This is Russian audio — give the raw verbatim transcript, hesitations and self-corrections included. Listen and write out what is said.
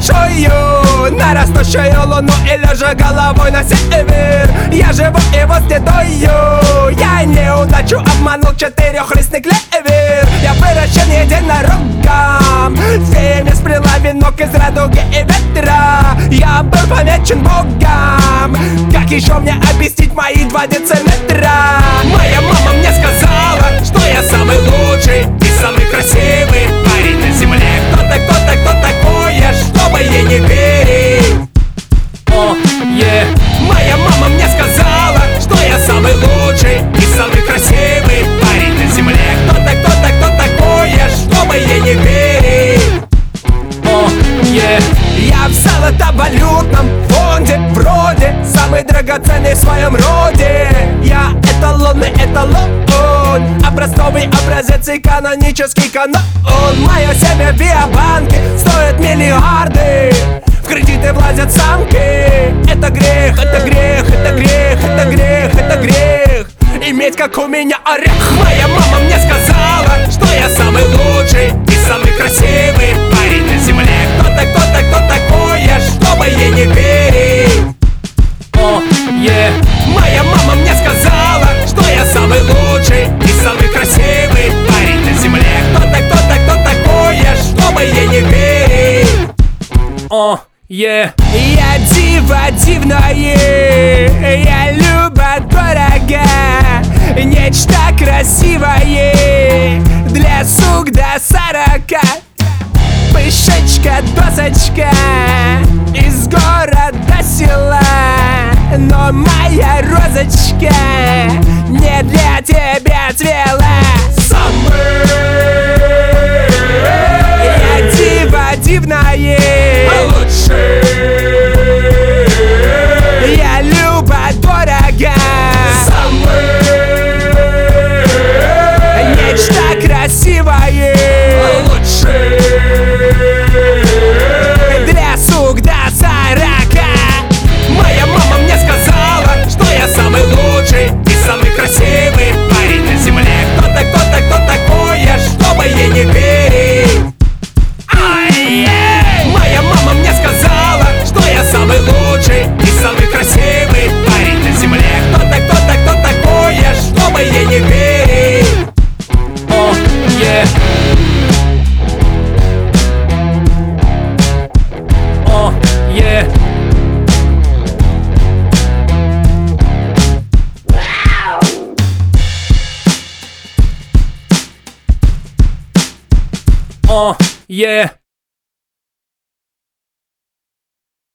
большую, на растущую луну и лежа головой на север. Я живу его следую, я неудачу обманул четырехлистный клевер. Я выращен единорогом, фея мне сплела венок из радуги и ветра. Я был помечен Богом, как еще мне объяснить мои два дециметра? Моя мама мне сказала, что я самый лучший и самый красивый парень на земле. Кто-то, кто-то, кто такое, чтобы ей не верить. О, е. Моя мама мне сказала, что я самый лучший и самый красивый парень на земле. Кто-то, кто-то, кто такое, чтобы ей не верить. О, е. Я в золотовалютном фонде, вроде самый драгоценный в своем роде. Я эталонный эталон, образцовый образец и канонический канон. Мое семя в биобанке стоит миллиарды, в кредиты влазят самки. Это грех, это грех, это грех, это грех, это грех иметь как у меня орех. Моя мама мне сказала, что я самый лучший и самый красивый парень на земле. Кто-то, кто-то, кто такое, чтобы ей не верить. О, е. Моя мама мне сказала, что я самый лучший и самый красивый парень на земле. Кто-то, кто-то, кто такое, чтобы ей не верить. О, е. Я диво дивное, я люба дорога, нечто красивое для сук до сорока. Пышечка, досочка из города села, но моя розочка не для тебя цвела. Я диво дивное, лучше. Я люба дорога, нечто красивое, лучше. Для сук до сорока. Моя мама мне сказала, что я самый лучший и самый красивый парень на земле. Кто-то, кто-то, кто такое, чтобы ей не верить. Ай-яй! Моя мама мне сказала, что я самый лучший и самый красивый парень на земле. Кто-то, кто-то, кто такое, чтобы ей не верить. О, е. О, е. О, е.